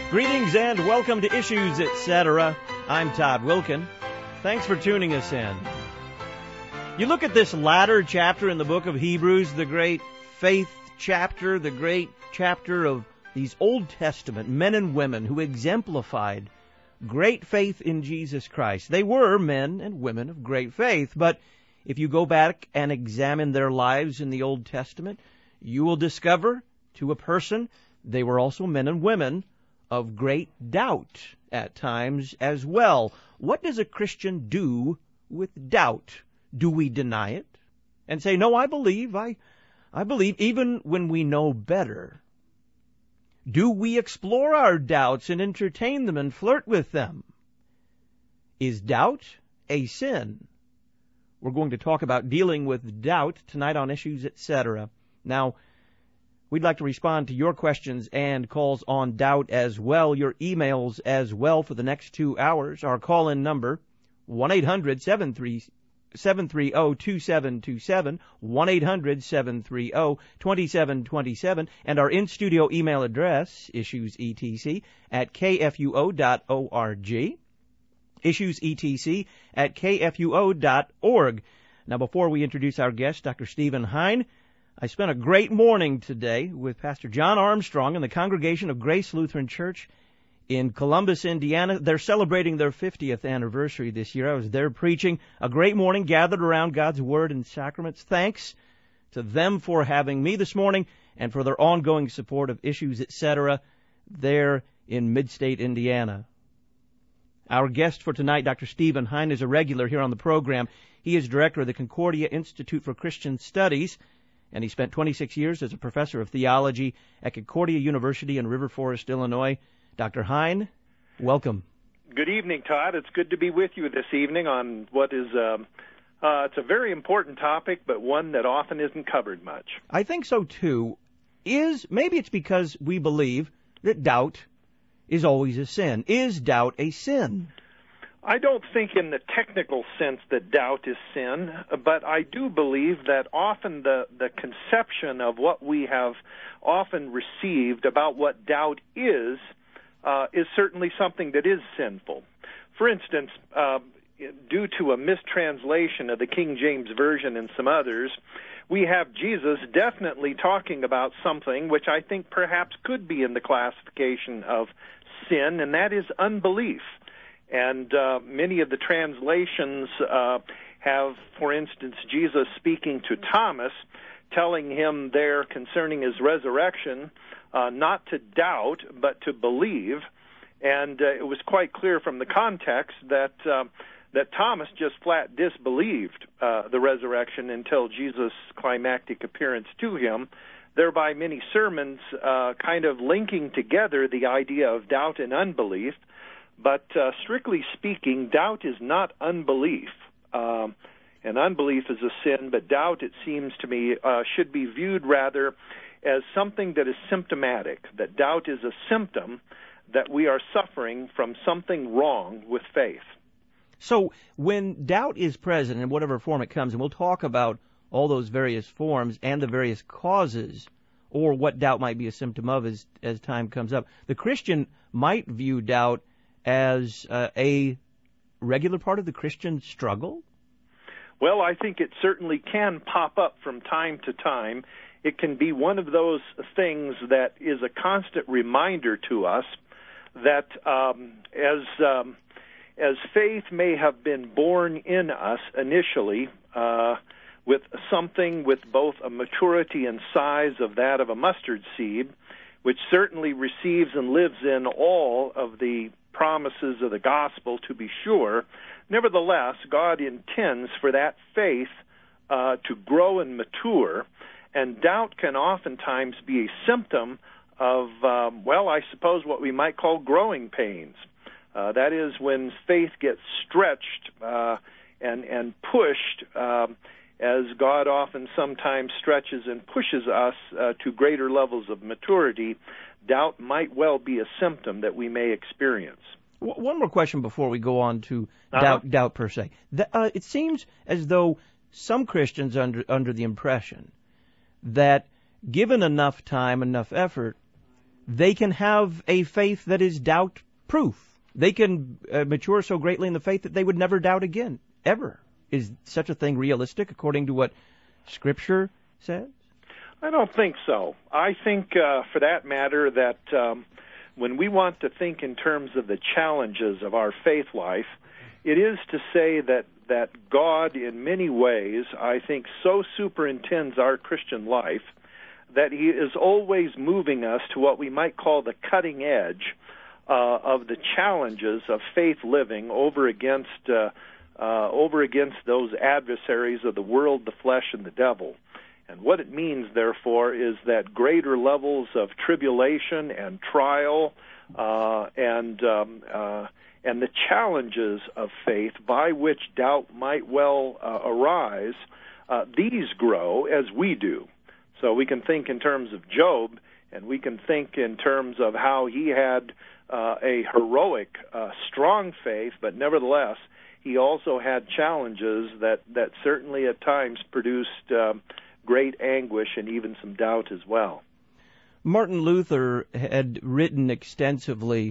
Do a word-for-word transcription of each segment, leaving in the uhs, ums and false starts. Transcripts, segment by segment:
Greetings and welcome to Issues, et cetera. I'm Todd Wilkin. Thanks for tuning us in. You look at this latter chapter in the book of Hebrews, the great faith chapter, the great chapter of these Old Testament men and women who exemplified great faith in Jesus Christ. They were men and women of great faith, but if you go back and examine their lives in the Old Testament, you will discover to a person they were also men and women of great doubt at times as well. What does a Christian do with doubt? Do we deny it and say, no, I believe, I, I believe, even when we know better? Do we explore our doubts and entertain them and flirt with them? Is doubt a sin? We're going to talk about dealing with doubt tonight on Issues, et cetera. Now, we'd like to respond to your questions and calls on doubt as well, your emails as well for the next two hours. Our call-in number, one eight hundred seven three zero two seven two seven, one eight hundred seven three zero two seven two seven, and our in-studio email address, issuesetc at k f u o dot org, issuesetc at k f u o dot org. Now, before we introduce our guest, Doctor Stephen Hein, I spent a great morning today with Pastor John Armstrong and the congregation of Grace Lutheran Church in Columbus, Indiana. They're celebrating their fiftieth anniversary this year. I was there preaching a great morning, gathered around God's Word and sacraments. Thanks to them for having me this morning and for their ongoing support of Issues, et cetera, there in Mid-State, Indiana. Our guest for tonight, Doctor Stephen Hein, is a regular here on the program. He is director of the Concordia Institute for Christian Studies, and he spent twenty-six years as a professor of theology at Concordia University in River Forest, Illinois. Doctor Hein, welcome. Good evening, Todd. It's good to be with you this evening on what is um, uh, it's a very important topic, but one that often isn't covered much. I think so too. Is maybe it's because we believe that doubt is always a sin. Is doubt a sin? I don't think in the technical sense that doubt is sin, but I do believe that often the, the conception of what we have often received about what doubt is uh, is certainly something that is sinful. For instance, uh, due to a mistranslation of the King James Version and some others, we have Jesus definitely talking about something which I think perhaps could be in the classification of sin, and that is unbelief. And uh, many of the translations uh, have, for instance, Jesus speaking to Thomas, telling him there concerning his resurrection, uh, not to doubt, but to believe. And uh, it was quite clear from the context that uh, that Thomas just flat disbelieved uh, the resurrection until Jesus' climactic appearance to him, thereby many sermons uh, kind of linking together the idea of doubt and unbelief. But uh, strictly speaking, doubt is not unbelief. Um, and unbelief is a sin, but doubt, it seems to me, uh, should be viewed rather as something that is symptomatic, that doubt is a symptom that we are suffering from something wrong with faith. So when doubt is present in whatever form it comes, and we'll talk about all those various forms and the various causes, or what doubt might be a symptom of as, as time comes up, the Christian might view doubt as uh, a regular part of the Christian struggle? Well, I think it certainly can pop up from time to time. It can be one of those things that is a constant reminder to us that um, as um, as faith may have been born in us initially uh, with something with both a maturity and size of that of a mustard seed, which certainly receives and lives in all of the promises of the gospel, to be sure. Nevertheless, God intends for that faith uh, to grow and mature, and doubt can oftentimes be a symptom of, um, well, I suppose what we might call growing pains. Uh, that is when faith gets stretched uh, and, and pushed, um, as God often sometimes stretches and pushes us uh, to greater levels of maturity. Doubt might well be a symptom that we may experience. One more question before we go on to uh-huh. doubt, doubt per se. The, uh, it seems as though some Christians are under, under the impression that given enough time, enough effort, they can have a faith that is doubt-proof. They can uh, mature so greatly in the faith that they would never doubt again, ever. Is such a thing realistic according to what Scripture says? I don't think so. I think, uh, for that matter, that um, when we want to think in terms of the challenges of our faith life, it is to say that, that God, in many ways, I think, so superintends our Christian life that He is always moving us to what we might call the cutting edge uh, of the challenges of faith living over against uh, uh, over against those adversaries of the world, the flesh, and the devil. And what it means, therefore, is that greater levels of tribulation and trial uh, and um, uh, and the challenges of faith by which doubt might well uh, arise, uh, these grow as we do. So we can think in terms of Job, and we can think in terms of how he had uh, a heroic, uh, strong faith, but nevertheless, he also had challenges that, that certainly at times produced um, great anguish and even some doubt as well. Martin Luther had written extensively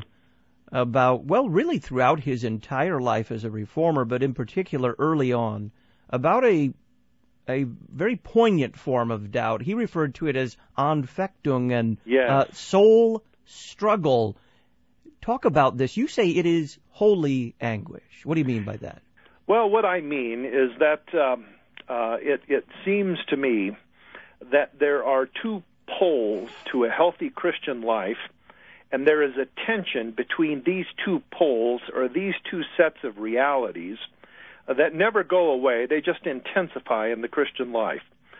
about, well, really throughout his entire life as a reformer, but in particular early on, about a a very poignant form of doubt. He referred to it as Anfechtung and yes. uh, soul struggle. Talk about this. You say it is holy anguish. What do you mean by that? Well, what I mean is that um, uh, it, it seems to me that there are two poles to a healthy Christian life, and there is a tension between these two poles or these two sets of realities that never go away. They just intensify in the Christian life.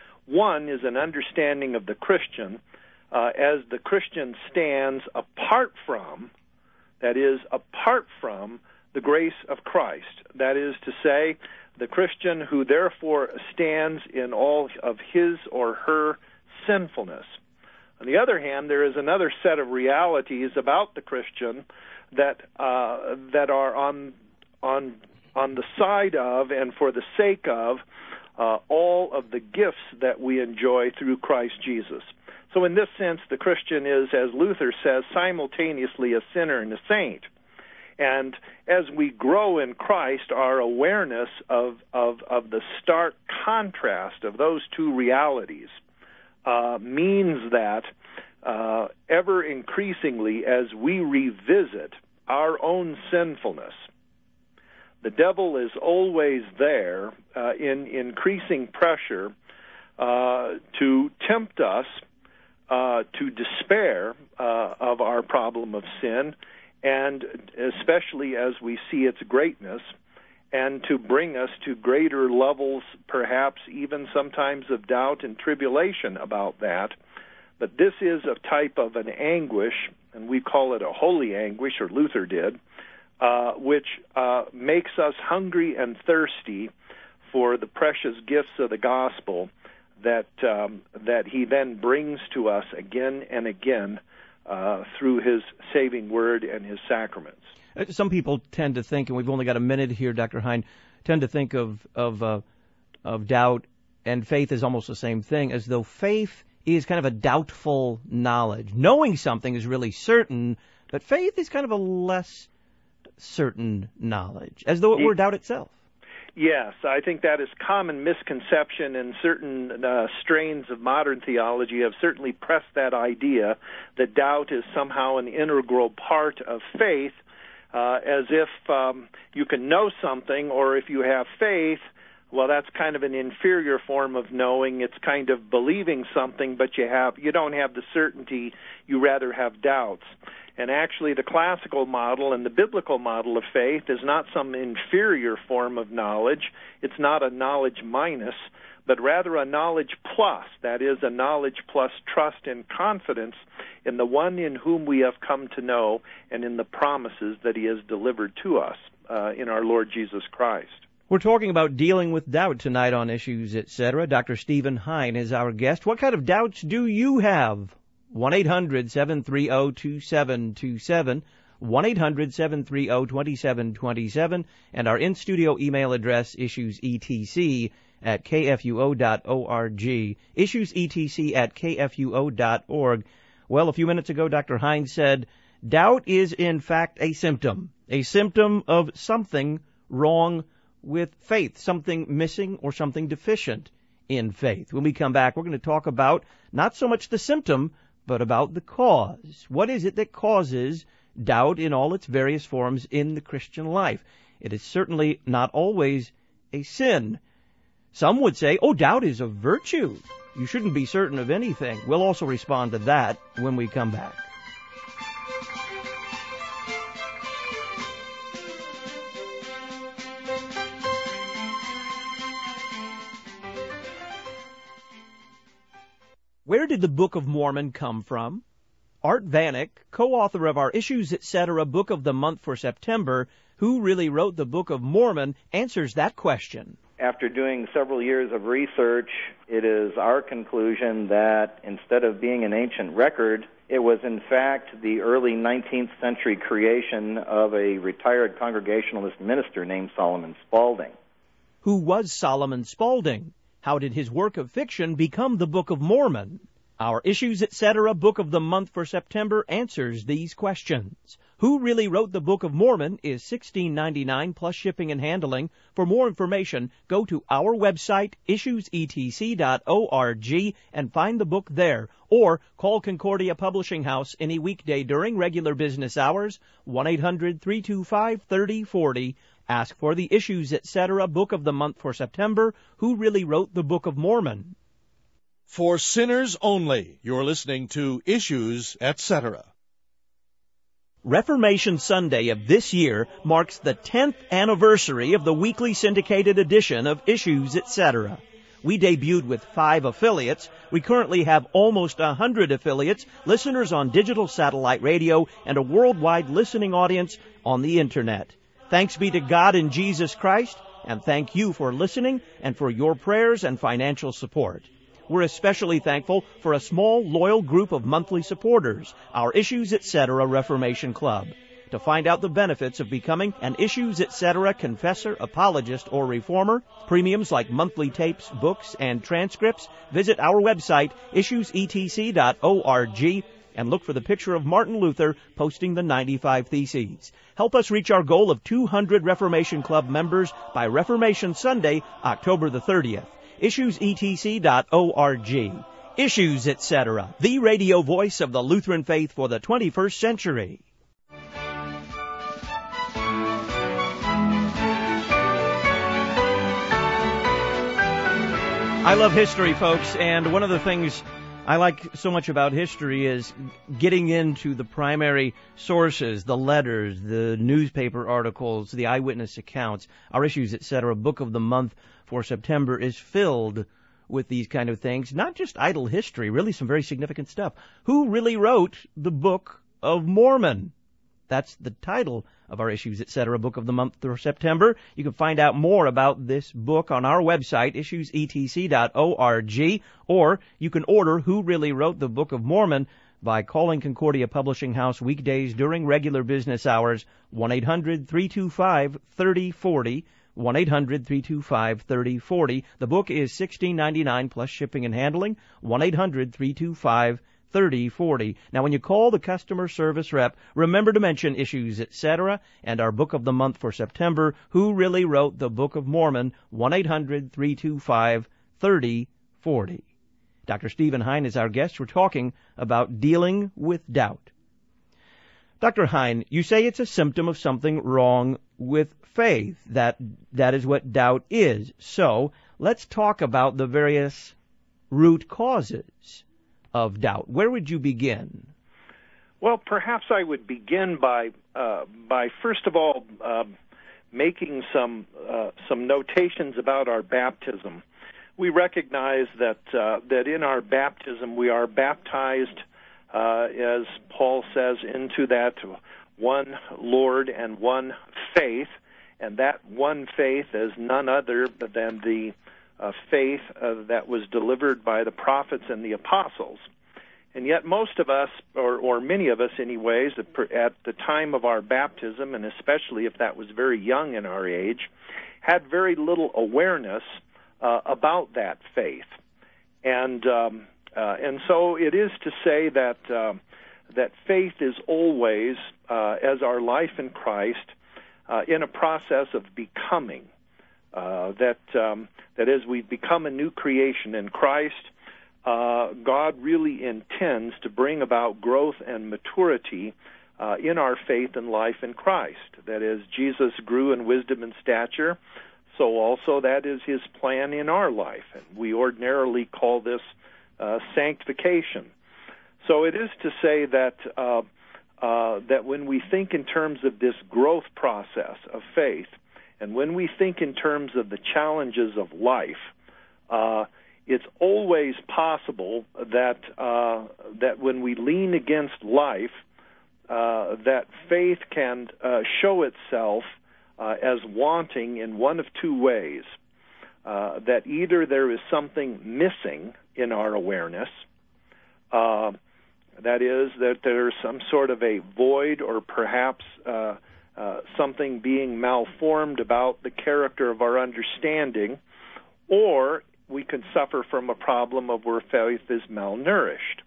One is an understanding of the Christian uh, as the Christian stands apart from, that is, apart from the grace of Christ. That is to say, the Christian who therefore stands in all of his or her sinfulness. On the other hand, there is another set of realities about the Christian that uh, that are on on on the side of and for the sake of uh, all of the gifts that we enjoy through Christ Jesus. So in this sense, the Christian is, as Luther says, simultaneously a sinner and a saint. And as we grow in Christ, our awareness of, of, of the stark contrast of those two realities uh, means that uh, ever increasingly as we revisit our own sinfulness, the devil is always there uh, in increasing pressure uh, to tempt us uh, to despair uh, of our problem of sin, and especially as we see its greatness, and to bring us to greater levels, perhaps even sometimes of doubt and tribulation about that. But this is a type of an anguish, and we call it a holy anguish, or Luther did, Uh, which uh, makes us hungry and thirsty for the precious gifts of the gospel that um, that he then brings to us again and again uh, through his saving word and his sacraments. Some people tend to think, and we've only got a minute here, Doctor Hein, tend to think of of uh, of doubt and faith as almost the same thing, as though faith is kind of a doubtful knowledge. Knowing something is really certain, but faith is kind of a less certain knowledge, as though it were doubt itself. Yes, I think that is common misconception, and certain uh, strains of modern theology have certainly pressed that idea that doubt is somehow an integral part of faith, uh, as if um, you can know something, or if you have faith, well, that's kind of an inferior form of knowing. It's kind of believing something, but you have you don't have the certainty. You rather have doubts. And actually, the classical model and the biblical model of faith is not some inferior form of knowledge. It's not a knowledge minus, but rather a knowledge plus. That is, a knowledge plus trust and confidence in the one in whom we have come to know and in the promises that he has delivered to us uh, in our Lord Jesus Christ. We're talking about dealing with doubt tonight on Issues, et cetera. Doctor Stephen Hein is our guest. What kind of doubts do you have? one eight hundred seven three zero two seven two seven, one eight hundred seven three zero two seven two seven, and our in-studio email address, issuesetc at kfuo dot org, issuesetc at kfuo dot org. Well, a few minutes ago, Doctor Hine said, doubt is in fact a symptom, a symptom of something wrong with faith, something missing or something deficient in faith. When we come back, we're going to talk about not so much the symptom, but about the cause. What is it that causes doubt in all its various forms in the Christian life? It is certainly not always a sin. Some would say, oh, doubt is a virtue. You shouldn't be certain of anything. We'll also respond to that when we come back. Where did the Book of Mormon come from? Art Vanek, co-author of our Issues, et cetera Book of the Month for September, who really wrote the Book of Mormon, answers that question. After doing several years of research, it is our conclusion that instead of being an ancient record, it was in fact the early nineteenth century creation of a retired Congregationalist minister named Solomon Spaulding. Who was Solomon Spaulding? How did his work of fiction become the Book of Mormon? Our Issues, et cetera Book of the Month for September answers these questions. Who really wrote the Book of Mormon is sixteen ninety-nine plus shipping and handling. For more information, go to our website, issues e t c dot org, and find the book there. Or call Concordia Publishing House any weekday during regular business hours, one eight hundred three two five three oh four oh. Ask for the Issues, et cetera Book of the Month for September. Who really wrote the Book of Mormon? For sinners only, you're listening to Issues, et cetera. Reformation Sunday of this year marks the tenth anniversary of the weekly syndicated edition of Issues, et cetera. We debuted with five affiliates. We currently have almost a hundred affiliates, listeners on digital satellite radio, and a worldwide listening audience on the Internet. Thanks be to God in Jesus Christ, and thank you for listening and for your prayers and financial support. We're especially thankful for a small, loyal group of monthly supporters, our Issues, et cetera Reformation Club. To find out the benefits of becoming an Issues, et cetera confessor, apologist, or reformer, premiums like monthly tapes, books, and transcripts, visit our website, issues e t c dot org, and look for the picture of Martin Luther posting the ninety-five Theses. Help us reach our goal of two hundred Reformation Club members by Reformation Sunday, October the thirtieth. issues e t c dot org. Issues, et cetera, the radio voice of the Lutheran faith for the twenty-first century. I love history, folks, and one of the things I like so much about history is getting into the primary sources, the letters, the newspaper articles, the eyewitness accounts. Our Issues, et cetera Book of the Month for September is filled with these kind of things, not just idle history, really some very significant stuff. Who really wrote the Book of Mormon? That's the title of our Issues, et cetera Book of the Month for September. You can find out more about this book on our website, issues e t c dot org, or you can order Who Really Wrote the Book of Mormon by calling Concordia Publishing House weekdays during regular business hours, one eight hundred three two five three oh four oh, one eight hundred three two five three oh four oh. The book is sixteen ninety-nine plus shipping and handling, one eight hundred three two five thirty forty. Now, when you call the customer service rep, remember to mention Issues, et cetera, and our Book of the Month for September, Who Really Wrote the Book of Mormon, one eight hundred three two five thirty forty. Doctor Stephen Hine is our guest. We're talking about dealing with doubt. Doctor Hine, you say it's a symptom of something wrong with faith. That that is what doubt is. So, let's talk about the various root causes of doubt. Where would you begin? Well, perhaps I would begin by uh, by first of all uh, making some uh, some notations about our baptism. We recognize that uh, that in our baptism we are baptized, uh, as Paul says, into that one Lord and one faith, and that one faith is none other than the Uh, faith uh, that was delivered by the prophets and the apostles. And yet most of us, or, or many of us anyways, at the time of our baptism, and especially if that was very young in our age, had very little awareness uh, about that faith. And um, Uh, and so it is to say that uh, that faith is always, uh, as our life in Christ, uh, in a process of becoming. Uh, that um, that as we become a new creation in Christ, uh, God really intends to bring about growth and maturity uh, in our faith and life in Christ. That is, Jesus grew in wisdom and stature, so also that is His plan in our life. And we ordinarily call this uh, sanctification. So it is to say that uh, uh, that when we think in terms of this growth process of faith, and when we think in terms of the challenges of life, uh, it's always possible that uh, that when we lean against life, uh, that faith can uh, show itself uh, as wanting in one of two ways. Uh, that either there is something missing in our awareness, uh, that is, that there's some sort of a void or perhaps uh, Uh, something being malformed about the character of our understanding, or we can suffer from a problem of where faith is malnourished.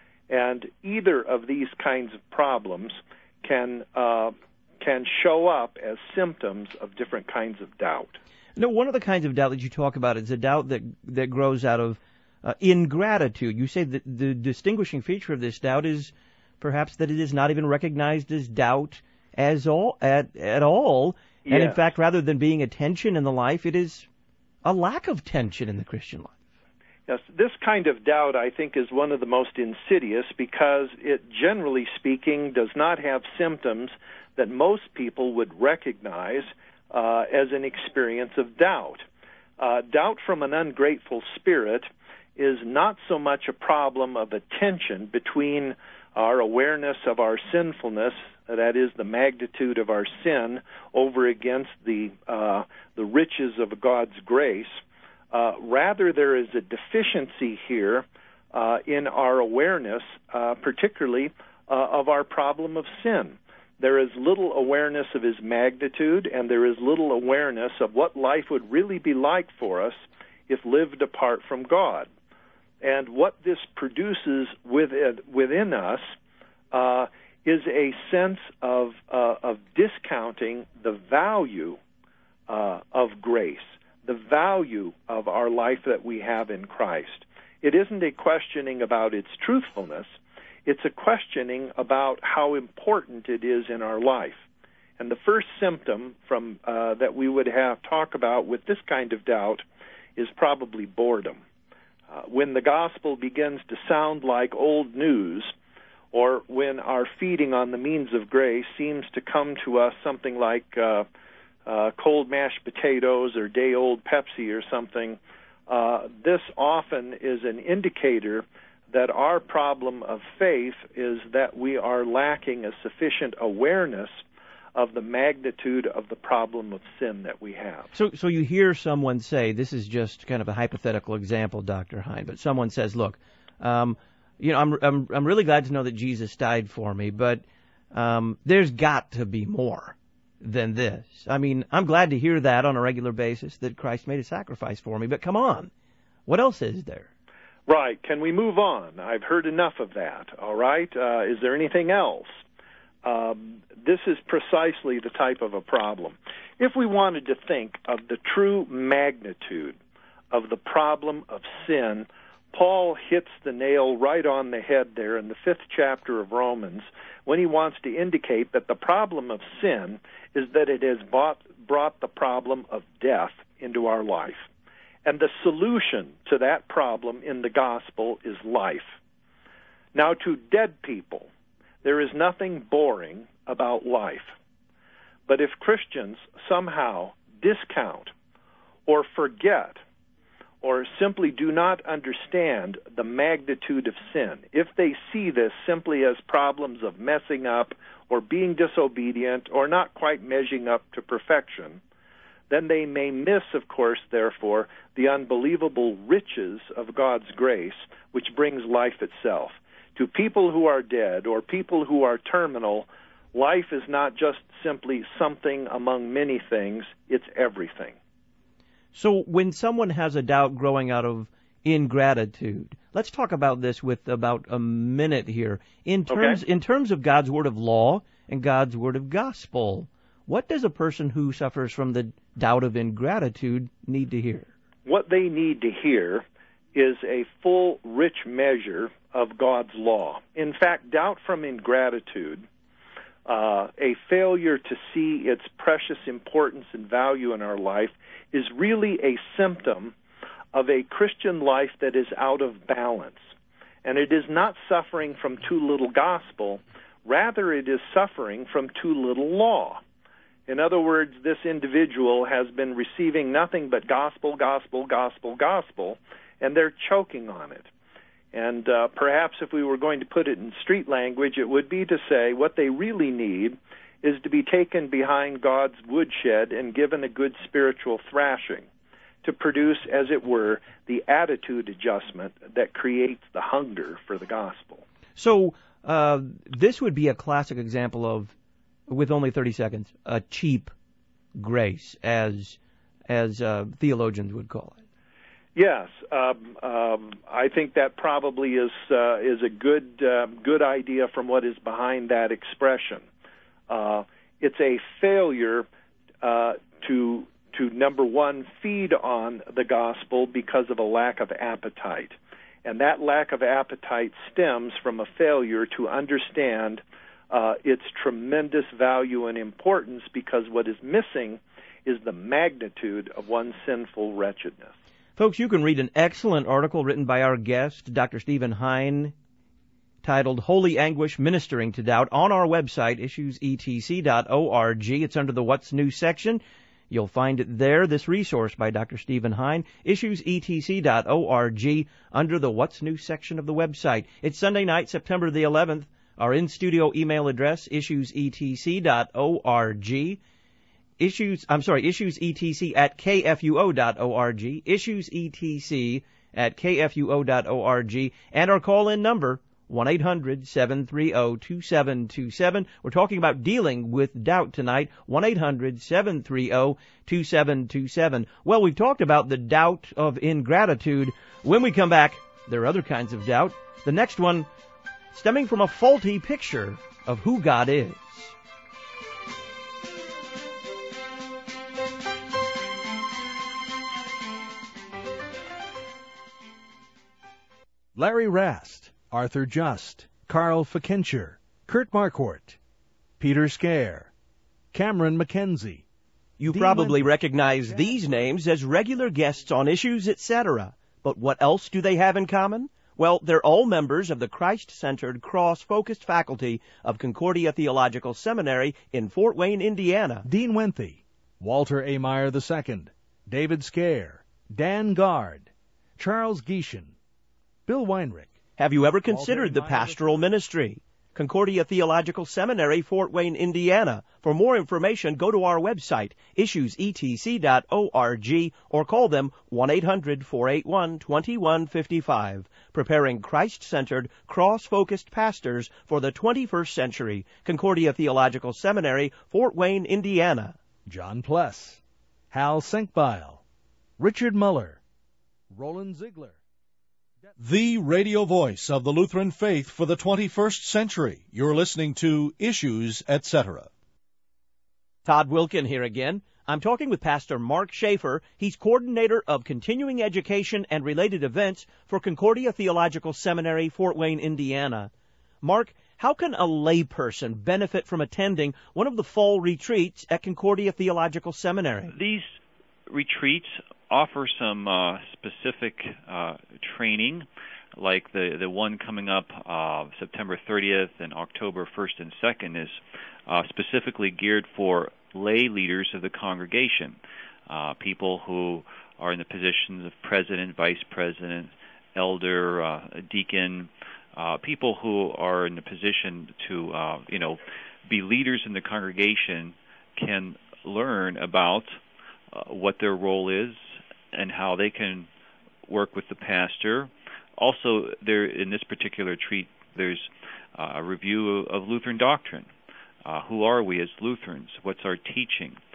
And either of these kinds of problems can uh, can show up as symptoms of different kinds of doubt. No, one of the kinds of doubt that you talk about is a doubt that that grows out of uh, ingratitude. You say that the distinguishing feature of this doubt is perhaps that it is not even recognized as doubt as all at at all, and yes. In fact, rather than being a tension in the life, it is a lack of tension in the Christian life. Yes, this kind of doubt, I think, is one of the most insidious because it, generally speaking, does not have symptoms that most people would recognize uh, as an experience of doubt. Uh, doubt from an ungrateful spirit is not so much a problem of a tension between our awareness of our sinfulness, that is the magnitude of our sin, over against the uh, the riches of God's grace. Uh, rather, there is a deficiency here uh, in our awareness, uh, particularly uh, of our problem of sin. There is little awareness of His magnitude, and there is little awareness of what life would really be like for us if lived apart from God. And what this produces within, within us uh, is a sense of uh, of discounting the value uh, of grace, the value of our life that we have in Christ. It isn't a questioning about its truthfulness. It's a questioning about how important it is in our life. And the first symptom from uh, that we would have talk about with this kind of doubt is probably boredom. Uh, when the gospel begins to sound like old news, or when our feeding on the means of grace seems to come to us something like uh, uh, cold mashed potatoes or day-old Pepsi or something, uh, this often is an indicator that our problem of faith is that we are lacking a sufficient awareness of the magnitude of the problem of sin that we have. So, so you hear someone say, this is just kind of a hypothetical example, Doctor Hein, but someone says, look, um, you know, I'm, I'm, I'm really glad to know that Jesus died for me, but um, there's got to be more than this. I mean, I'm glad to hear that on a regular basis, that Christ made a sacrifice for me, but come on, what else is there? Right. Can we move on? I've heard enough of that. All right. Uh, is there anything else? Um, this is precisely the type of a problem. If we wanted to think of the true magnitude of the problem of sin, Paul hits the nail right on the head there in the fifth chapter of Romans when he wants to indicate that the problem of sin is that it has brought, brought the problem of death into our life. And the solution to that problem in the gospel is life. Now, to dead people, there is nothing boring about life. But if Christians somehow discount or forget or simply do not understand the magnitude of sin, if they see this simply as problems of messing up or being disobedient or not quite measuring up to perfection, then they may miss, of course, therefore, the unbelievable riches of God's grace, which brings life itself. To people who are dead or people who are terminal, life is not just simply something among many things, it's everything. So when someone has a doubt growing out of ingratitude. Let's talk about this with about a minute here. In terms Okay. in terms of God's word of law and God's word of gospel, what does a person who suffers from the doubt of ingratitude need to hear? What they need to hear is a full, rich measure of God's law. In fact, doubt from ingratitude, uh, a failure to see its precious importance and value in our life, is really a symptom of a Christian life that is out of balance. And it is not suffering from too little gospel, rather it is suffering from too little law. In other words, this individual has been receiving nothing but gospel, gospel, gospel, gospel, and they're choking on it. And uh, perhaps if we were going to put it in street language, it would be to say what they really need is to be taken behind God's woodshed and given a good spiritual thrashing to produce, as it were, the attitude adjustment that creates the hunger for the gospel. So uh, this would be a classic example of, with only thirty seconds, a cheap grace, as as uh, theologians would call it. Yes, um, um, I think that probably is uh, is a good uh, good idea from what is behind that expression. Uh, it's a failure uh, to to number one feed on the gospel because of a lack of appetite, and that lack of appetite stems from a failure to understand uh, its tremendous value and importance, because what is missing is the magnitude of one's sinful wretchedness. Folks, you can read an excellent article written by our guest, Doctor Stephen Hein, titled Holy Anguish Ministering to Doubt, on our website, issues e t c dot org. It's under the What's New section. You'll find it there, this resource by Doctor Stephen Hein, issues e t c dot org, under the What's New section of the website. It's Sunday night, September the eleventh. Our in-studio email address, issues e t c dot org. Issues, I'm sorry, issuesetc at k f u o dot org, issuesetc at k f u o dot org, and our call-in number, one eight hundred seven three zero two seven two seven. We're talking about dealing with doubt tonight, one eight hundred seven three zero two seven two seven. Well, we've talked about the doubt of ingratitude. When we come back, there are other kinds of doubt. The next one stemming from a faulty picture of who God is. Larry Rast, Arthur Just, Carl Fickencher, Kurt Marquardt, Peter Scare, Cameron McKenzie. You Dean probably Wendell. recognize these names as regular guests on Issues, et cetera. But what else do they have in common? Well, they're all members of the Christ-centered, cross-focused faculty of Concordia Theological Seminary in Fort Wayne, Indiana. Dean Wenthy, Walter A. Meyer the Second, David Scare, Dan Gard, Charles Gieshin, Bill Weinrich. Have you ever considered the pastoral ministry? Concordia Theological Seminary, Fort Wayne, Indiana. For more information, go to our website, issues e t c dot org, or call them one eight hundred four eight one two one five five. Preparing Christ-centered, cross-focused pastors for the twenty-first century. Concordia Theological Seminary, Fort Wayne, Indiana. John Pless, Hal Senkbeil, Richard Muller, Roland Ziegler. The radio voice of the Lutheran faith for the twenty-first century. You're listening to Issues, et cetera. Todd Wilkin here again. I'm talking with Pastor Mark Schaefer. He's coordinator of continuing education and related events for Concordia Theological Seminary, Fort Wayne, Indiana. Mark, how can a layperson benefit from attending one of the fall retreats at Concordia Theological Seminary? These retreats offer some uh, specific uh, training, like the, the one coming up uh, September thirtieth and October first and second is uh, specifically geared for lay leaders of the congregation, uh, people who are in the positions of president, vice president, elder, uh, deacon, uh, people who are in the position to, uh, you know, be leaders in the congregation can learn about uh, what their role is and how they can work with the pastor. Also, there in this particular retreat, there's uh, a review of, of Lutheran doctrine. Uh, who are we as Lutherans? What's our teaching?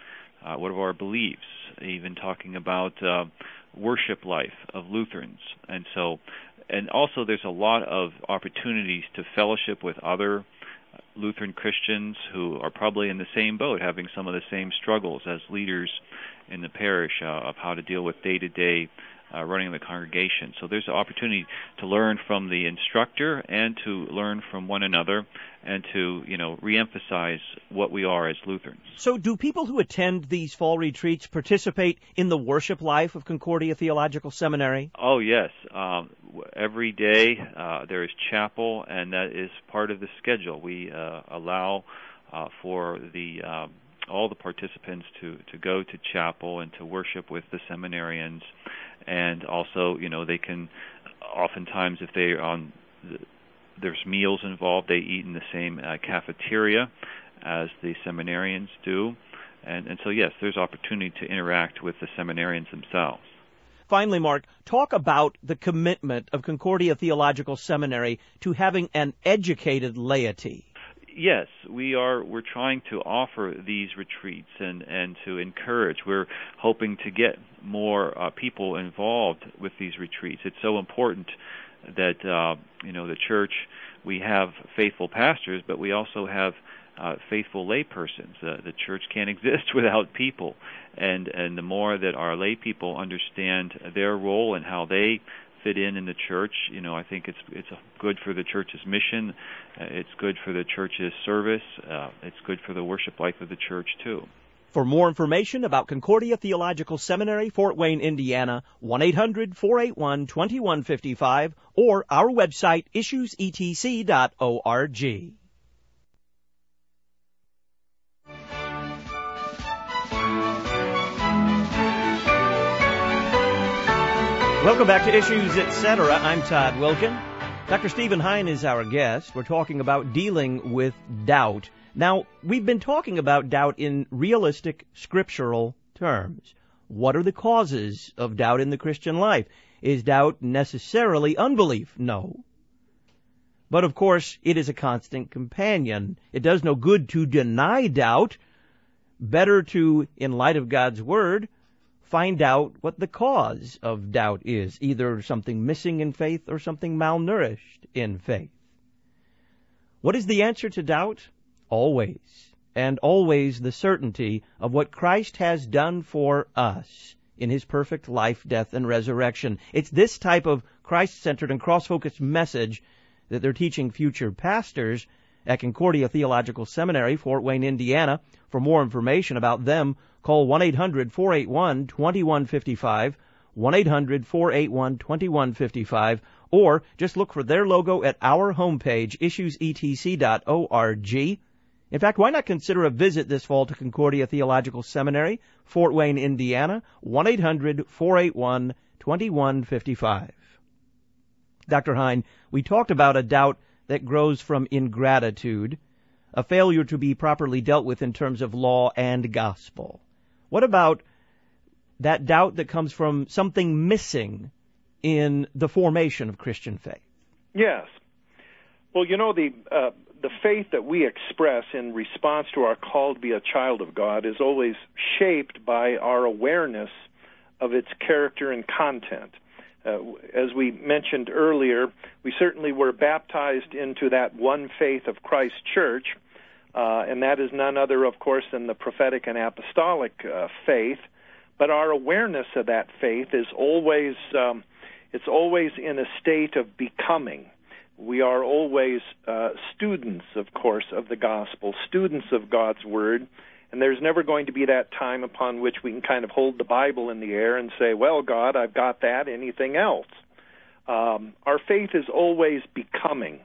uh, what are our beliefs, even talking about uh, worship life of Lutherans. And so, and also there's a lot of opportunities to fellowship with other Lutheran Christians who are probably in the same boat, having some of the same struggles as leaders in the parish uh, of how to deal with day-to-day uh, running the congregation. So there's an opportunity to learn from the instructor and to learn from one another and to, you know, reemphasize what we are as Lutherans. So do people who attend these fall retreats participate in the worship life of Concordia Theological Seminary? Oh, yes. Um, every day uh, there is chapel, and that is part of the schedule. We uh, allow uh, for the um, all the participants to, to go to chapel and to worship with the seminarians. And also, you know, they can, oftentimes if they're on, the, there's meals involved, they eat in the same uh, cafeteria as the seminarians do. And, and so, yes, there's opportunity to interact with the seminarians themselves. Finally, Mark, talk about the commitment of Concordia Theological Seminary to having an educated laity. Yes, we are. We're trying to offer these retreats and, and to encourage. We're hoping to get more uh, people involved with these retreats. It's so important that uh, you know the church. We have faithful pastors, but we also have uh, faithful laypersons. Uh, the church can't exist without people, and and the more that our lay people understand their role and how they fit in in the church, you know, I think it's it's good for the church's mission. Uh, it's good for the church's service. Uh, it's good for the worship life of the church too. For more information about Concordia Theological Seminary, Fort Wayne, Indiana, one eight hundred, four eight one, two one five five or our website, issues e t c dot org. Welcome back to Issues, et cetera. I'm Todd Wilkin. Doctor Stephen Hein is our guest. We're talking about dealing with doubt. Now, we've been talking about doubt in realistic scriptural terms. What are the causes of doubt in the Christian life? Is doubt necessarily unbelief? No. But of course, it is a constant companion. It does no good to deny doubt. Better to, in light of God's Word, find out what the cause of doubt is, either something missing in faith or something malnourished in faith. What is the answer to doubt? Always, and always the certainty of what Christ has done for us in His perfect life, death, and resurrection. It's this type of Christ-centered and cross-focused message that they're teaching future pastors at Concordia Theological Seminary, Fort Wayne, Indiana. For more information about them, call one eight hundred, four eight one, two one five five, one eight hundred, four eight one, two one five five, or just look for their logo at our homepage, issues e t c dot org. In fact, why not consider a visit this fall to Concordia Theological Seminary, Fort Wayne, Indiana, one eight hundred, four eight one, two one five five. Doctor Hein, we talked about a doubt that grows from ingratitude, a failure to be properly dealt with in terms of law and gospel. What about that doubt that comes from something missing in the formation of Christian faith? Yes. Well, you know, the uh, the faith that we express in response to our call to be a child of God is always shaped by our awareness of its character and content. Uh, as we mentioned earlier, we certainly were baptized into that one faith of Christ Church, uh, and that is none other, of course, than the prophetic and apostolic uh, faith. But our awareness of that faith is always um, it's always in a state of becoming. We are always uh, students, of course, of the gospel, students of God's Word. And there's never going to be that time upon which we can kind of hold the Bible in the air and say, well, God, I've got that, anything else? Um, our faith is always becoming.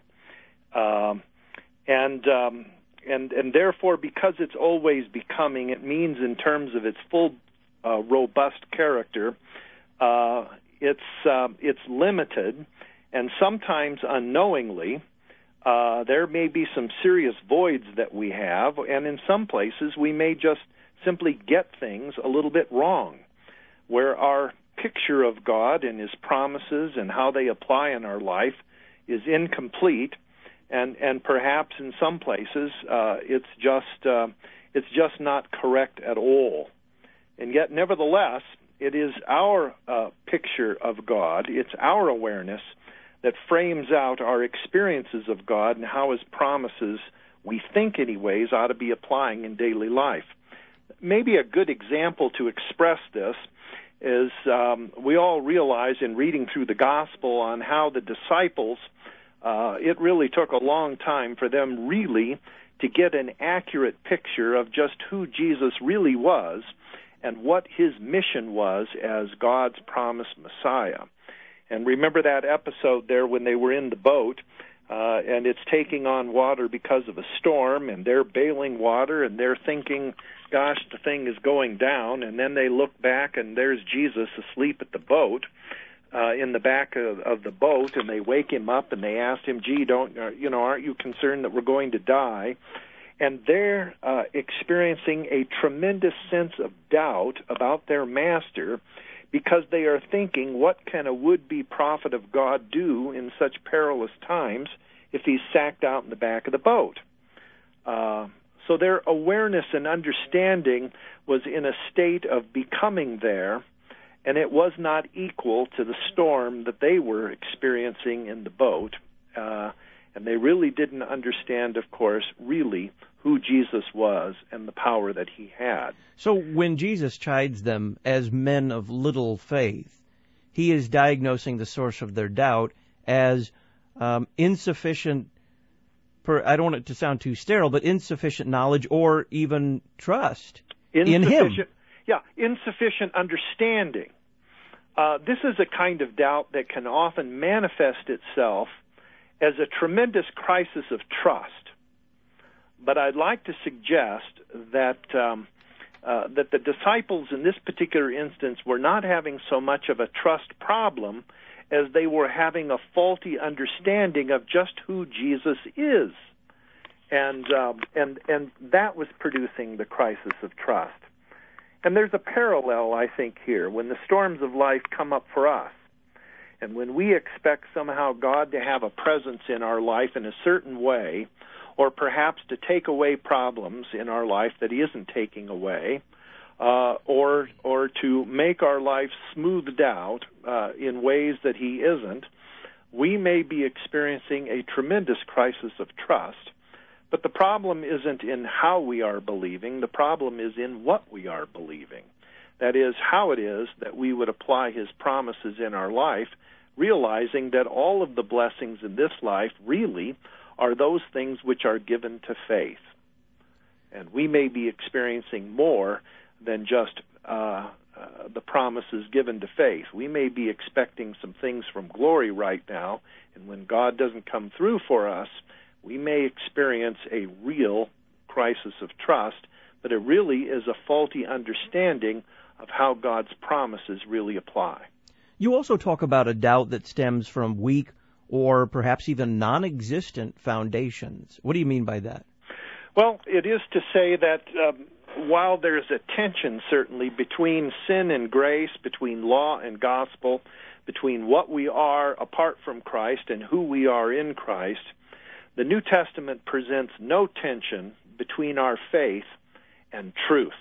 Um, and, um, and, and therefore, because it's always becoming, it means in terms of its full, uh, robust character, uh, it's, uh, it's limited, and sometimes unknowingly, Uh, there may be some serious voids that we have, and in some places we may just simply get things a little bit wrong, where our picture of God and His promises and how they apply in our life is incomplete, and, and perhaps in some places uh, it's just uh, it's just not correct at all. And yet, nevertheless, it is our uh, picture of God, it's our awareness that frames out our experiences of God and how His promises, we think anyways, ought to be applying in daily life. Maybe a good example to express this is um, we all realize in reading through the gospel on how the disciples, uh, it really took a long time for them really to get an accurate picture of just who Jesus really was and what His mission was as God's promised Messiah. And remember that episode there when they were in the boat, uh, and it's taking on water because of a storm, and they're bailing water, and they're thinking, gosh, the thing is going down, and then they look back, and there's Jesus asleep at the boat, uh, in the back of, of the boat, and they wake him up, and they ask him, gee, don't, uh, you know, aren't you concerned that we're going to die? And they're uh, experiencing a tremendous sense of doubt about their master because they are thinking, what can a would-be prophet of God do in such perilous times if he's sacked out in the back of the boat? Uh, so their awareness and understanding was in a state of becoming there, and it was not equal to the storm that they were experiencing in the boat. Uh, and they really didn't understand, of course, really who Jesus was and the power that he had. So when Jesus chides them as men of little faith, he is diagnosing the source of their doubt as um, insufficient, per, I don't want it to sound too sterile, but insufficient knowledge or even trust in him. Yeah, insufficient understanding. Uh, this is a kind of doubt that can often manifest itself as a tremendous crisis of trust. But I'd like to suggest that um, uh, that the disciples in this particular instance were not having so much of a trust problem as they were having a faulty understanding of just who Jesus is, and um, and and that was producing the crisis of trust. And there's a parallel, I think, here when the storms of life come up for us, and when we expect somehow God to have a presence in our life in a certain way, or perhaps to take away problems in our life that he isn't taking away, uh, or or to make our life smoothed out uh, in ways that he isn't, we may be experiencing a tremendous crisis of trust. But the problem isn't in how we are believing. The problem is in what we are believing. That is, how it is that we would apply his promises in our life, realizing that all of the blessings in this life really are those things which are given to faith. And we may be experiencing more than just uh, uh, the promises given to faith. We may be expecting some things from glory right now, and when God doesn't come through for us, we may experience a real crisis of trust, but it really is a faulty understanding of how God's promises really apply. You also talk about a doubt that stems from weak or perhaps even non-existent foundations. What do you mean by that? Well, it is to say that um, while there's a tension certainly between sin and grace, between law and gospel, between what we are apart from Christ and who we are in Christ, the New Testament presents no tension between our faith and truth.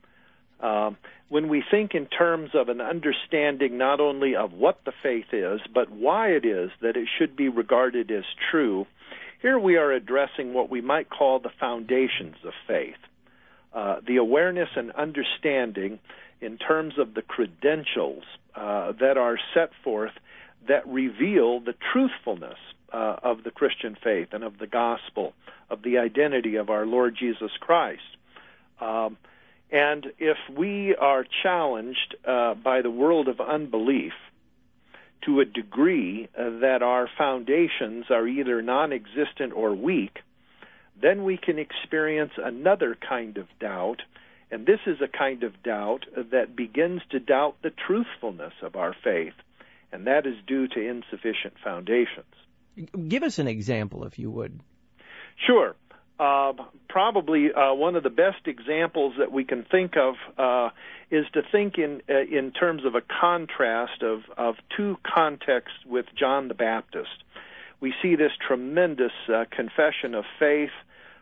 Um, when we think in terms of an understanding not only of what the faith is, but why it is that it should be regarded as true, here we are addressing what we might call the foundations of faith. Uh, the awareness and understanding in terms of the credentials uh, that are set forth that reveal the truthfulness uh, of the Christian faith and of the gospel, of the identity of our Lord Jesus Christ. Um, And if we are challenged uh, by the world of unbelief to a degree uh, that our foundations are either non-existent or weak, then we can experience another kind of doubt, and this is a kind of doubt that begins to doubt the truthfulness of our faith, and that is due to insufficient foundations. Give us an example, if you would. Sure. Uh, probably uh, one of the best examples that we can think of uh, is to think in uh, in terms of a contrast of, of two contexts with John the Baptist. We see this tremendous uh, confession of faith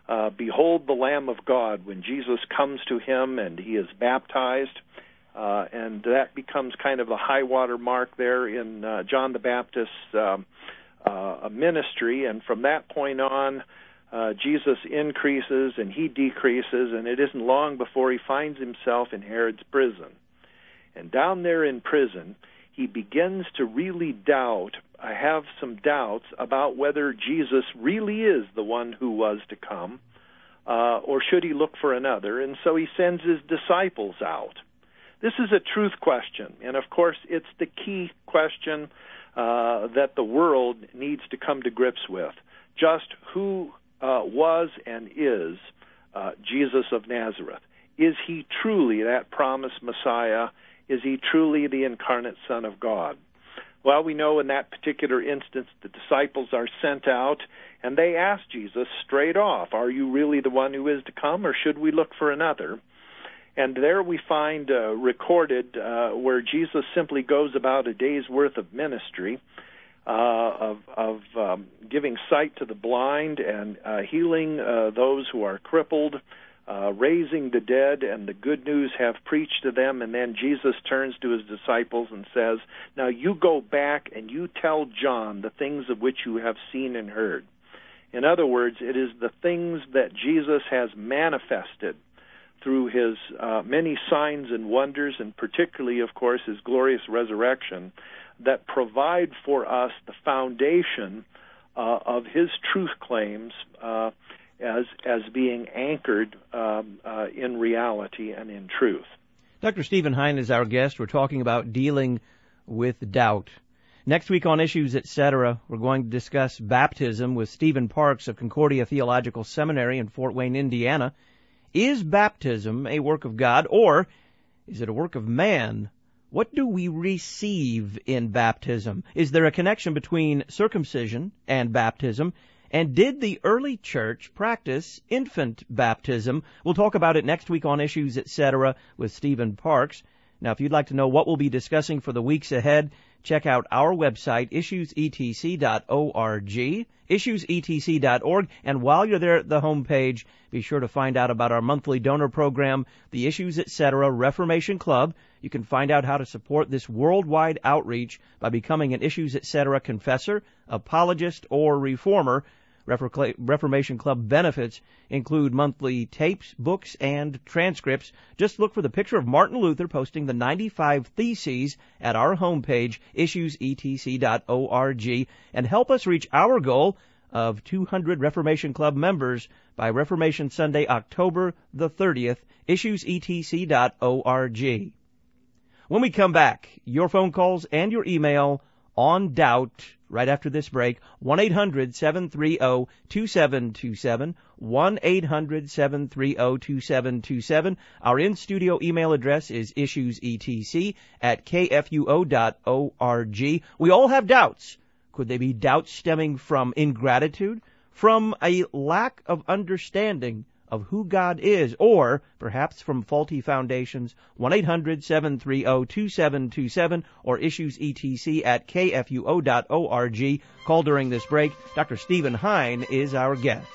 uh, behold the Lamb of God, when Jesus comes to him and he is baptized. Uh, and that becomes kind of a high water mark there in uh, John the Baptist's um, uh, ministry. And from that point on, uh, Jesus increases and he decreases, and it isn't long before he finds himself in Herod's prison. And down there in prison, he begins to really doubt, I have some doubts about whether Jesus really is the one who was to come, uh, or should he look for another. And so he sends his disciples out. This is a truth question, and of course it's the key question uh, that the world needs to come to grips with. Just who uh, was and is uh, Jesus of Nazareth? Is he truly that promised Messiah? Is he truly the incarnate Son of God? Well, we know in that particular instance the disciples are sent out, and they ask Jesus straight off, are you really the one who is to come, or should we look for another? And there we find uh, recorded uh, where Jesus simply goes about a day's worth of ministry, uh, of, of um, giving sight to the blind and uh, healing uh, those who are crippled, uh, raising the dead, and the good news have preached to them. And then Jesus turns to his disciples and says, now you go back and you tell John the things of which you have seen and heard. In other words, it is the things that Jesus has manifested through his uh, many signs and wonders, and particularly, of course, his glorious resurrection, that provide for us the foundation uh, of his truth claims uh, as as being anchored um, uh, in reality and in truth. Doctor Stephen Hein is our guest. We're talking about dealing with doubt. Next week on Issues, et cetera, we're going to discuss baptism with Stephen Parks of Concordia Theological Seminary in Fort Wayne, Indiana. Is baptism a work of God, or is it a work of man? What do we receive in baptism? Is there a connection between circumcision and baptism? And did the early church practice infant baptism? We'll talk about it next week on Issues, et cetera, with Stephen Parks. Now, if you'd like to know what we'll be discussing for the weeks ahead, check out our website, issues e t c dot org, issues e t c dot org, and while you're there at the homepage, be sure to find out about our monthly donor program, the Issues, et cetera. Reformation Club. You can find out how to support this worldwide outreach by becoming an Issues, et cetera. confessor, apologist, or reformer. Reformation Club benefits include monthly tapes, books, and transcripts. Just look for the picture of Martin Luther posting the ninety-five Theses at our homepage, issues e t c dot org, and help us reach our goal of two hundred Reformation Club members by Reformation Sunday, October the thirtieth, issues e t c dot org. When we come back, your phone calls and your email on doubt right after this break. one eight hundred seven three zero two seven two seven, one eight hundred seven three zero two seven two seven. Our in-studio email address is issuesetc at k f u o dot org. We all have doubts. Could they be doubts stemming from ingratitude, from a lack of understanding of who God is, or perhaps from faulty foundations? one eight hundred seven three zero two seven two seven or issuesetc at k f u o dot org. Call during this break. Doctor Stephen Hein is our guest.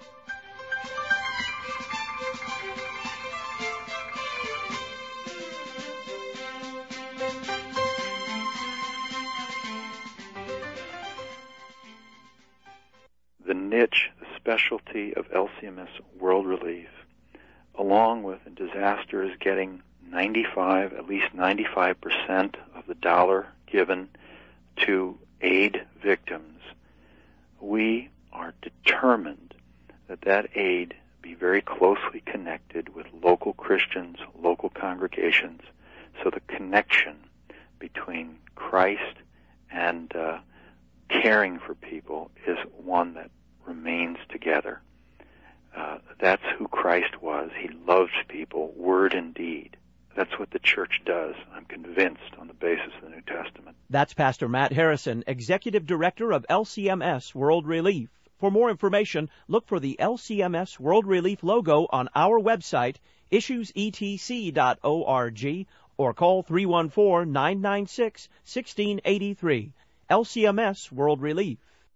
The niche, the specialty of L C M S World Relief, along with disasters getting ninety-five, at least ninety-five percent of the dollar given to aid victims, we are determined that that aid be very closely connected with local Christians, local congregations, so the connection between Christ and uh, caring for people is one that remains together. Uh, that's who Christ was. He loved people, word and deed. That's what the church does, I'm convinced, on the basis of the New Testament. That's Pastor Matt Harrison, Executive Director of L C M S World Relief. For more information, look for the L C M S World Relief logo on our website, issues e t c dot org, or call three one four, nine nine six, one six eight three. L C M S World Relief.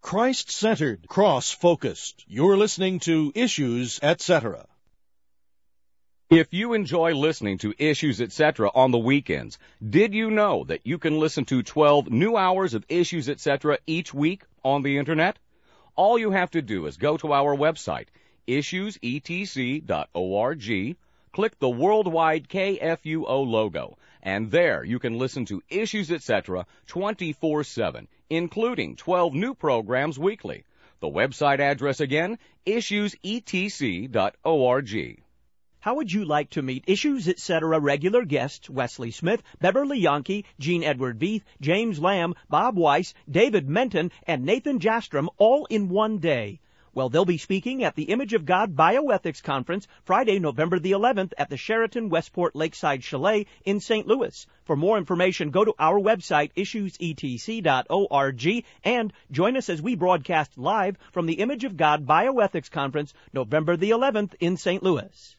Christ-centered, cross-focused. You're listening to Issues, et cetera. If you enjoy listening to Issues, et cetera on the weekends, did you know that you can listen to twelve new hours of Issues, et cetera each week on the Internet? All you have to do is go to our website, issues e t c dot org, click the worldwide K F U O logo, and there you can listen to Issues, et cetera twenty-four seven, including twelve new programs weekly. The website address again, issues e t c dot org. How would you like to meet Issues, et cetera regular guests Wesley Smith, Beverly Yankee, Gene Edward Beath, James Lamb, Bob Weiss, David Menton, and Nathan Jastrom all in one day? Well, they'll be speaking at the Image of God Bioethics Conference Friday, November the eleventh at the Sheraton Westport Lakeside Chalet in Saint Louis. For more information, go to our website, issues e t c dot org, and join us as we broadcast live from the Image of God Bioethics Conference November the eleventh in Saint Louis.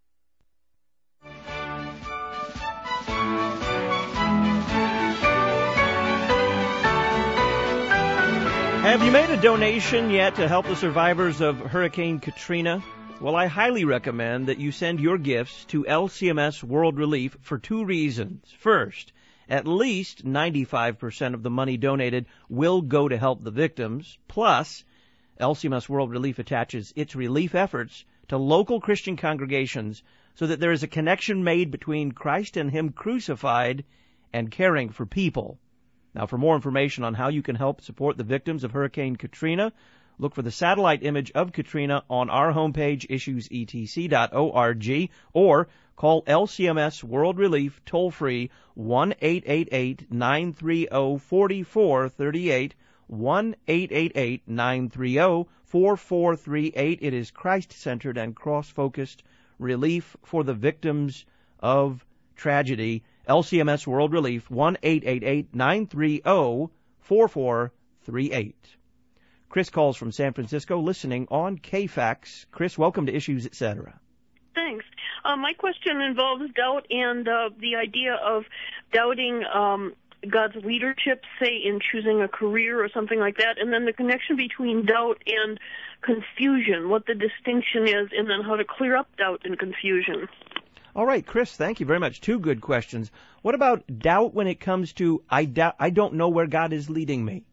Have you made a donation yet to help the survivors of Hurricane Katrina? Well, I highly recommend that you send your gifts to L C M S World Relief for two reasons. First, at least ninety-five percent of the money donated will go to help the victims. Plus, L C M S World Relief attaches its relief efforts to local Christian congregations so that there is a connection made between Christ and Him crucified and caring for people. Now, for more information on how you can help support the victims of Hurricane Katrina, look for the satellite image of Katrina on our homepage, issues e t c dot org, or call L C M S World Relief toll-free one eight eight eight, nine three zero, four four three eight, one eight eight eight, nine three zero, four four three eight. It is Christ-centered and cross-focused relief for the victims of tragedy. L C M S World Relief, one eight eight eight, nine three zero, four four three eight. Chris calls from San Francisco, listening on K FAX. Chris, welcome to Issues, et cetera. Thanks. Uh, my question involves doubt and uh, the idea of doubting um, God's leadership, say, in choosing a career or something like that, and then the connection between doubt and confusion, what the distinction is, and then how to clear up doubt and confusion. All right, Chris, thank you very much. Two good questions. What about doubt when it comes to I doubt, I don't know where God is leading me?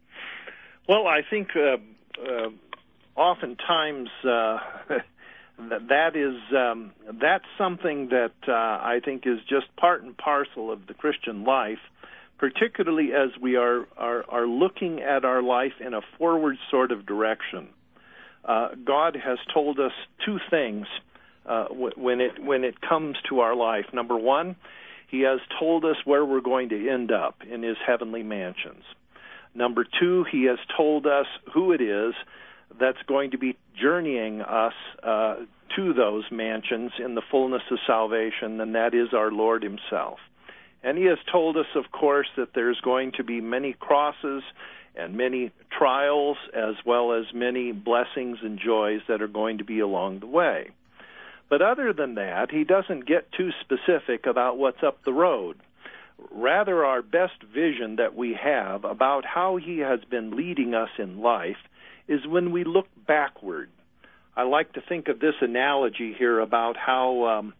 Well, I think uh, uh, oftentimes uh, that that is um, that's something that uh, I think is just part and parcel of the Christian life, particularly as we are are, are looking at our life in a forward sort of direction. Uh, God has told us two things. Uh, when it when it comes to our life. Number one, He has told us where we're going to end up in His heavenly mansions. Number two, He has told us who it is that's going to be journeying us uh, to those mansions in the fullness of salvation, and that is our Lord Himself. And He has told us, of course, that there's going to be many crosses and many trials, as well as many blessings and joys that are going to be along the way. But other than that, He doesn't get too specific about what's up the road. Rather, our best vision that we have about how He has been leading us in life is when we look backward. I like to think of this analogy here about how um,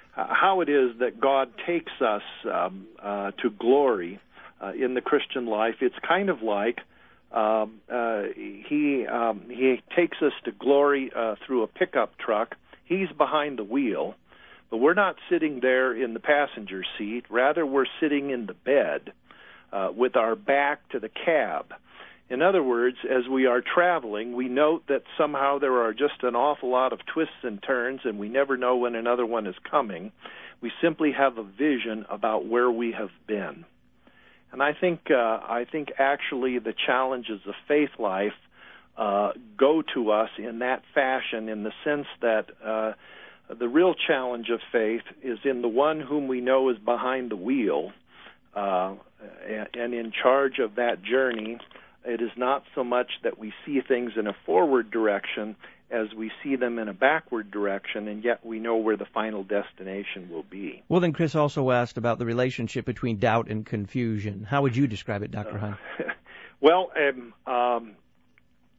how it is that God takes us um, uh, to glory uh, in the Christian life. It's kind of like uh, uh, He um, He takes us to glory uh, through a pickup truck. He's behind the wheel, but we're not sitting there in the passenger seat. Rather, we're sitting in the bed uh, with our back to the cab. In other words, as we are traveling, we note that somehow there are just an awful lot of twists and turns, and we never know when another one is coming. We simply have a vision about where we have been. And I think, uh, I think actually the challenges of faith life Uh, go to us in that fashion, in the sense that uh, the real challenge of faith is in the one whom we know is behind the wheel uh, and, and in charge of that journey. It is not so much that we see things in a forward direction as we see them in a backward direction, and yet we know where the final destination will be. Well, then Chris also asked about the relationship between doubt and confusion. How would you describe it, Doctor Uh, Hunt? Well, um, um,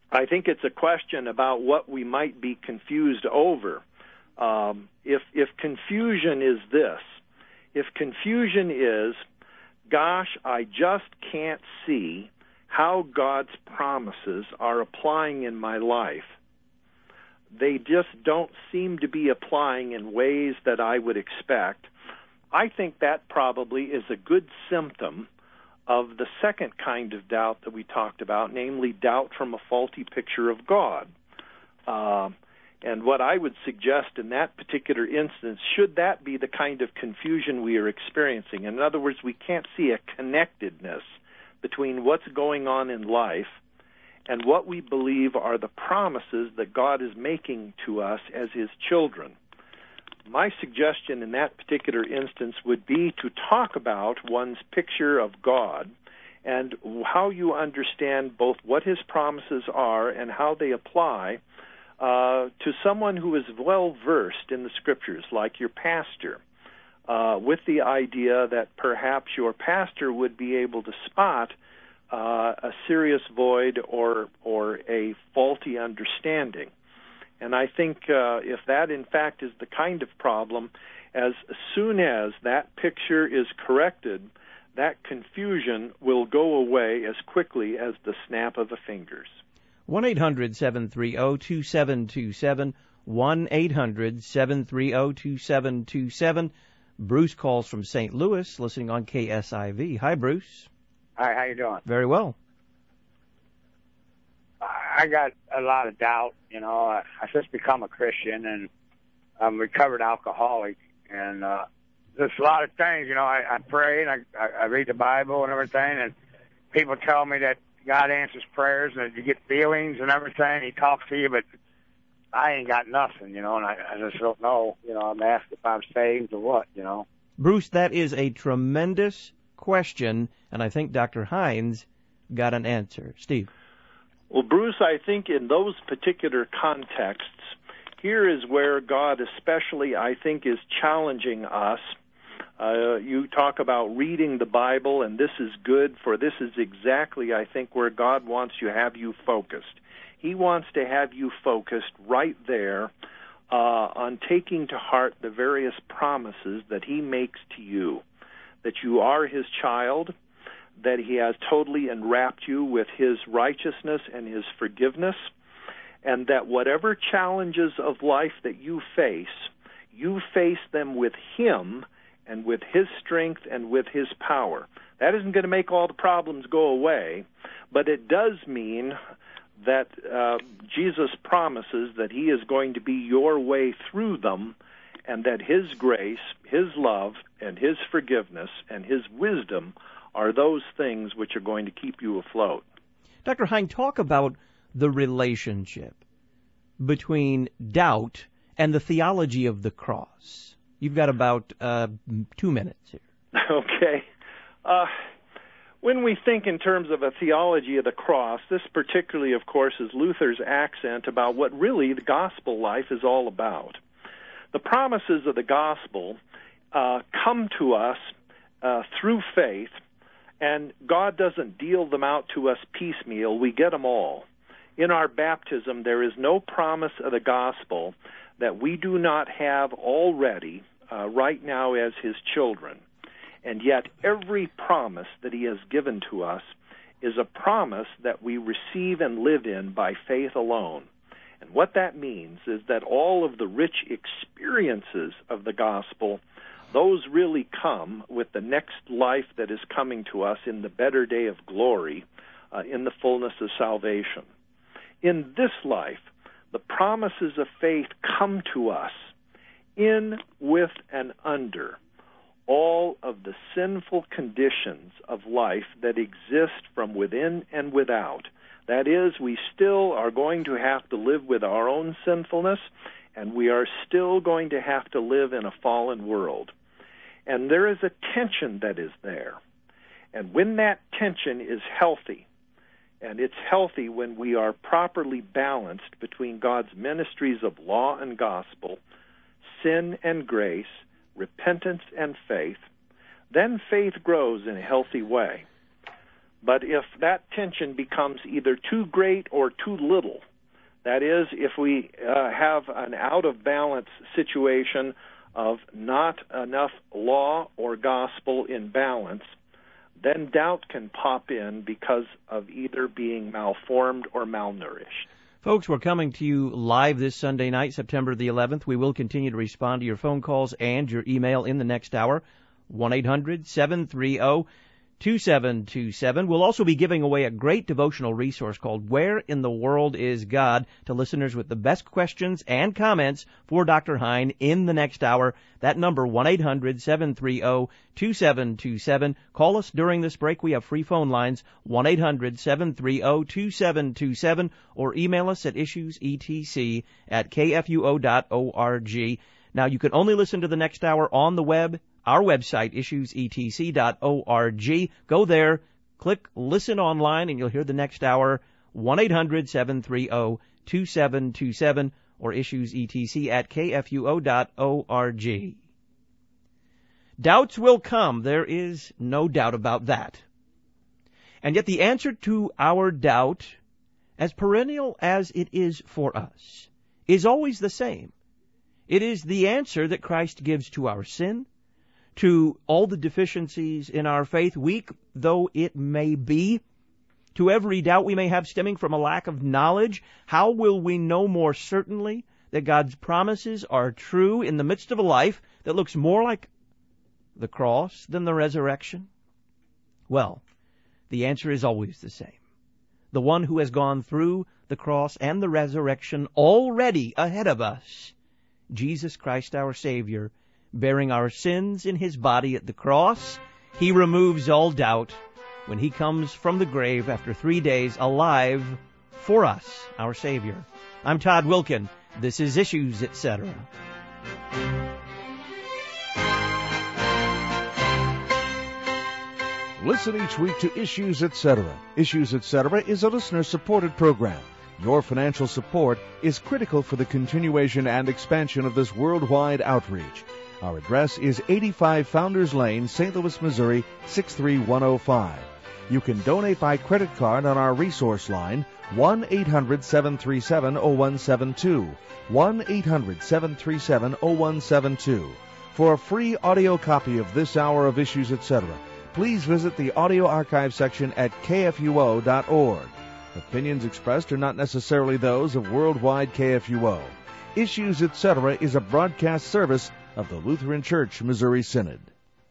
I think it's a question about what we might be confused over. Um, if if confusion is this, if confusion is, gosh, I just can't see how God's promises are applying in my life, they just don't seem to be applying in ways that I would expect, I think that probably is a good symptom of the second kind of doubt that we talked about, namely doubt from a faulty picture of God. Uh, and what I would suggest in that particular instance, should that be the kind of confusion we are experiencing, in other words, we can't see a connectedness between what's going on in life and what we believe are the promises that God is making to us as His children. My suggestion in that particular instance would be to talk about one's picture of God and how you understand both what His promises are and how they apply uh, to someone who is well-versed in the Scriptures, like your pastor, uh, with the idea that perhaps your pastor would be able to spot uh, a serious void or or a faulty understanding. And I think uh, if that, in fact, is the kind of problem, as soon as that picture is corrected, that confusion will go away as quickly as the snap of a fingers. one eight hundred seven three zero two seven two seven, one eight hundred seven three zero two seven two seven. Bruce calls from Saint Louis, listening on K S I V. Hi, Bruce. Hi, how you doing? Very well. I got a lot of doubt, you know. I, I just become a Christian, and I'm a recovered alcoholic, and uh, there's a lot of things, you know. I, I pray, and I, I, I read the Bible and everything, and people tell me that God answers prayers, and you get feelings and everything. He talks to you, but I ain't got nothing, you know, and I, I just don't know. You know, I'm asked if I'm saved or what, you know. Bruce, that is a tremendous question, and I think Doctor Hines got an answer. Steve. Well, Bruce, I think in those particular contexts, here is where God especially, I think, is challenging us. Uh, you talk about reading the Bible, and this is good, for this is exactly, I think, where God wants to have you focused. He wants to have you focused right there uh, on taking to heart the various promises that He makes to you, that you are His child, that He has totally enwrapped you with His righteousness and His forgiveness, and that whatever challenges of life that you face, you face them with Him and with His strength and with His power. That isn't going to make all the problems go away, but it does mean that uh, Jesus promises that He is going to be your way through them, and that His grace, His love, and His forgiveness, and His wisdom are those things which are going to keep you afloat. Doctor Hein, talk about the relationship between doubt and the theology of the cross. You've got about uh, two minutes here. Okay. Uh, when we think in terms of a theology of the cross, this particularly, of course, is Luther's accent about what really the gospel life is all about. The promises of the gospel uh, come to us uh, through faith, and God doesn't deal them out to us piecemeal. We get them all. In our baptism, there is no promise of the gospel that we do not have already uh, right now as His children. And yet every promise that He has given to us is a promise that we receive and live in by faith alone. And what that means is that all of the rich experiences of the gospel, those really come with the next life that is coming to us in the better day of glory, uh, in the fullness of salvation. In this life, the promises of faith come to us in, with, and under all of the sinful conditions of life that exist from within and without. That is, we still are going to have to live with our own sinfulness, and we are still going to have to live in a fallen world. And there is a tension that is there. And when that tension is healthy, and it's healthy when we are properly balanced between God's ministries of law and gospel, sin and grace, repentance and faith, then faith grows in a healthy way. But if that tension becomes either too great or too little, that is, if we uh, have an out-of-balance situation of not enough law or gospel in balance, then doubt can pop in because of either being malformed or malnourished. Folks, we're coming to you live this Sunday night, September the eleventh. We will continue to respond to your phone calls and your email in the next hour, one eight hundred seven three zero two seven two seven. We'll also be giving away a great devotional resource called Where in the World is God? To listeners with the best questions and comments for Doctor Hein in the next hour. That number, one eight hundred seven three zero two seven two seven. Call us during this break. We have free phone lines, one eight hundred seven three zero two seven two seven, or email us at issuesetc at k f u o dot org. Now, you can only listen to the next hour on the web. Our website, issues e t c dot org. Go there, click Listen Online, and you'll hear the next hour, one eight hundred seven three zero two seven two seven, or issuesetc at k f u o dot org. Doubts will come. There is no doubt about that. And yet the answer to our doubt, as perennial as it is for us, is always the same. It is the answer that Christ gives to our sin, to all the deficiencies in our faith, weak though it may be, to every doubt we may have stemming from a lack of knowledge. How will we know more certainly that God's promises are true in the midst of a life that looks more like the cross than the resurrection? Well, the answer is always the same. The one who has gone through the cross and the resurrection already ahead of us, Jesus Christ our Savior, bearing our sins in his body at the cross, he removes all doubt when he comes from the grave after three days alive for us, our Savior. I'm Todd Wilkin. This is Issues, et cetera. Listen each week to Issues, et cetera. Issues, et cetera is a listener-supported program. Your financial support is critical for the continuation and expansion of this worldwide outreach. Our address is eighty-five Founders Lane, Saint Louis, Missouri, six three one oh five. You can donate by credit card on our resource line, one eight hundred seven three seven oh one seven two, one eight hundred seven three seven oh one seven two. For a free audio copy of this hour of Issues, et cetera, please visit the audio archive section at k f u o dot org. Opinions expressed are not necessarily those of Worldwide K F U O. Issues, et cetera is a broadcast service of the Lutheran Church Missouri Synod.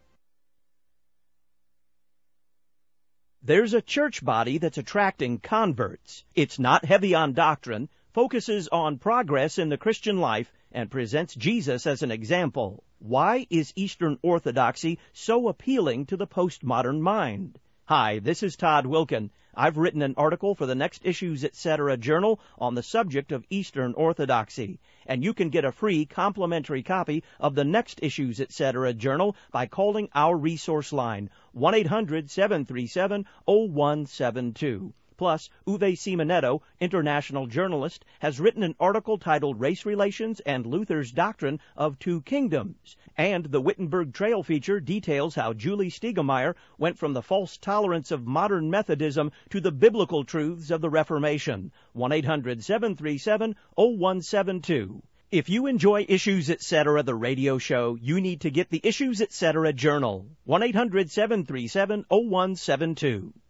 There's a church body that's attracting converts. It's not heavy on doctrine, focuses on progress in the Christian life, and presents Jesus as an example. Why is Eastern Orthodoxy so appealing to the postmodern mind? Hi, this is Todd Wilkin. I've written an article for the Next Issues, et cetera journal on the subject of Eastern Orthodoxy. And you can get a free complimentary copy of the Next Issues, et cetera journal by calling our resource line, one eight hundred seven three seven oh one seven two. Plus, Uwe Simonetto, international journalist, has written an article titled Race Relations and Luther's Doctrine of Two Kingdoms. And the Wittenberg Trail feature details how Julie Stiegemeyer went from the false tolerance of modern Methodism to the biblical truths of the Reformation. one eight hundred seven three seven oh one seven two. If you enjoy Issues, et cetera, the radio show, you need to get the Issues, et cetera journal. one eight hundred seven three seven oh one seven two.